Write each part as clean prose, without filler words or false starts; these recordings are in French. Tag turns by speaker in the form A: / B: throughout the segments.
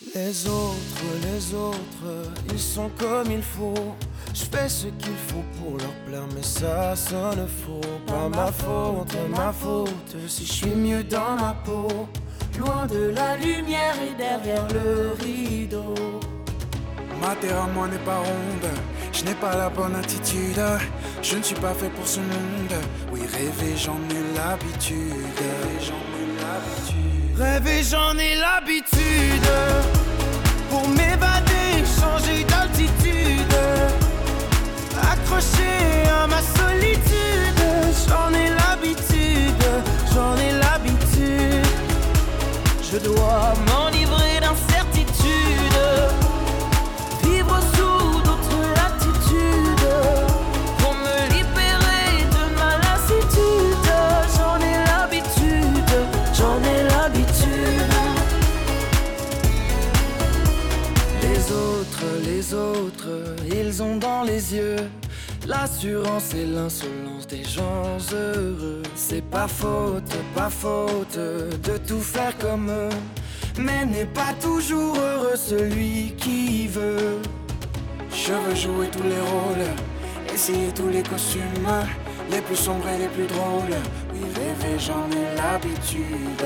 A: Les autres, ils sont comme il faut. Je fais ce qu'il faut pour leur plaire, mais ça sonne faux. Pas ma faute, si je suis mieux dans ma peau, loin de la lumière et derrière le rideau.
B: Ma terre à moi n'est pas ronde, je n'ai pas la bonne attitude. Je ne suis pas fait pour ce monde. Oui, rêver, j'en ai l'habitude.
A: Rêver, j'en ai l'habitude. Pour m'évader, changer d'altitude, accroché à ma solitude. J'en ai l'habitude, j'en ai l'habitude. Je dois m'enivrer d'incertitude, vivre sous d'autres latitudes, pour me libérer de ma lassitude. J'en ai l'habitude, j'en ai l'habitude. Les autres, ils ont dans les yeux l'assurance et l'insolence des gens heureux. C'est pas faute de tout faire comme eux, mais n'est pas toujours heureux celui qui veut.
B: Je veux jouer tous les rôles, essayer tous les costumes, les plus sombres et les plus drôles. Oui, rêver, j'en ai l'habitude.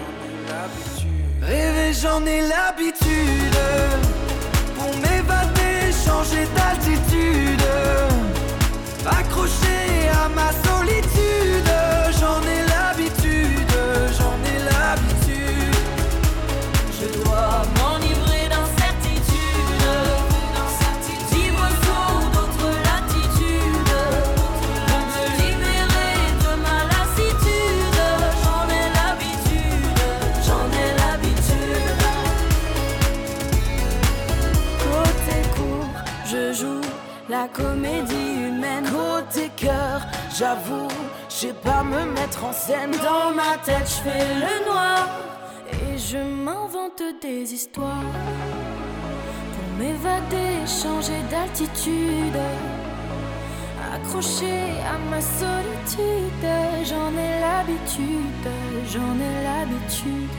A: Rêver, j'en ai l'habitude. Pour m'évader, changer d'altitude, accroché à ma solitude. J'en ai l'habitude, j'en ai l'habitude. Je dois m'enivrer d'incertitude, vivre sous d'autres latitudes, pour me libérer de ma lassitude. J'en ai l'habitude, j'en ai l'habitude. Côté court, je joue la comédie humaine. Côté cœur, j'avoue, je sais pas me mettre en scène. Dans ma tête, je fais le noir et je m'invente des histoires pour m'évader, changer d'altitude, accroché à ma solitude. J'en ai l'habitude, j'en ai l'habitude.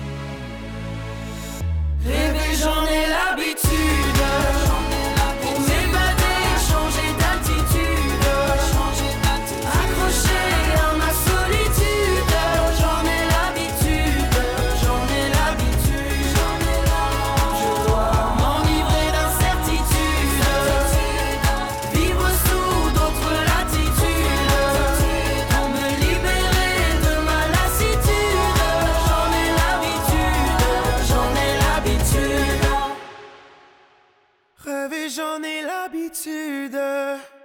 A: Rêver, j'en ai l'habitude. Pour m'évader, changer d'altitude, accroché à ma solitude. J'en ai l'habitude, j'en ai l'habitude. Je dois m'enivrer d'incertitude, vivre sous d'autres latitudes, pour me libérer de ma lassitude. J'en ai l'habitude, j'en ai l'habitude. Rêver, j'en ai l'habitude.